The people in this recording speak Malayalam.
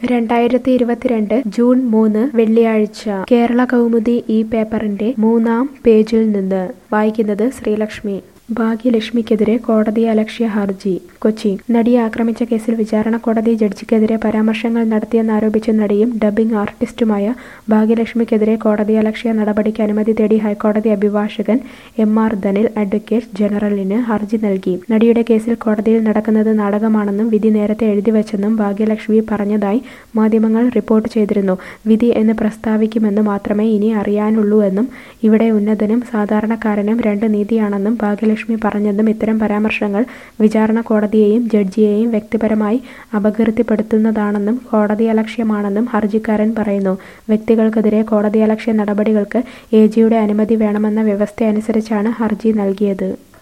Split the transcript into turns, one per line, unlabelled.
2022 ജൂൺ 3 വെള്ളിയാഴ്ച കേരള കൗമുദി ഈ പേപ്പറിന്റെ 3-ാം പേജിൽ നിന്ന് വായിക്കുന്നത് ശ്രീലക്ഷ്മി. ഭാഗ്യലക്ഷ്മിക്കെതിരെ കോടതിയലക്ഷ്യ ഹർജി. കൊച്ചി. നടിയെ ആക്രമിച്ച കേസിൽ വിചാരണ കോടതി ജഡ്ജിക്കെതിരെ പരാമർശങ്ങൾ നടത്തിയെന്നാരോപിച്ച നടിയും ഡബ്ബിംഗ് ആർട്ടിസ്റ്റുമായ ഭാഗ്യലക്ഷ്മിക്കെതിരെ കോടതിയലക്ഷ്യ നടപടിക്ക് അനുമതി തേടി ഹൈക്കോടതി അഭിഭാഷകൻ എം.ആർ. ധനിൽ അഡ്വക്കേറ്റ് ജനറലിന് ഹർജി നൽകി. നടിയുടെ കേസിൽ കോടതിയിൽ നടക്കുന്നത് നാടകമാണെന്നും വിധി നേരത്തെ എഴുതിവെച്ചെന്നും ഭാഗ്യലക്ഷ്മി പറഞ്ഞതായി മാധ്യമങ്ങൾ റിപ്പോർട്ട് ചെയ്തിരുന്നു. വിധി എന്ന് പ്രസ്താവിക്കുമെന്ന് മാത്രമേ ഇനി അറിയാനുള്ളൂ എന്നും ഇവിടെ ഉന്നതനും സാധാരണക്കാരനും രണ്ട് നീതിയാണെന്നും ഭാഗ്യലക്ഷ്മി പറഞ്ഞെന്നും ഇത്തരം പരാമർശങ്ങൾ വിചാരണ കോടതിയെയും ജഡ്ജിയെയും വ്യക്തിപരമായി അപകീർത്തിപ്പെടുത്തുന്നതാണെന്നും കോടതിയലക്ഷ്യമാണെന്നും ഹർജിക്കാരൻ പറയുന്നു. വ്യക്തികൾക്കെതിരെ കോടതിയലക്ഷ്യ നടപടികൾക്ക് എ.ജിയുടെ അനുമതി വേണമെന്ന വ്യവസ്ഥയനുസരിച്ചാണ് ഹർജി നൽകിയത്.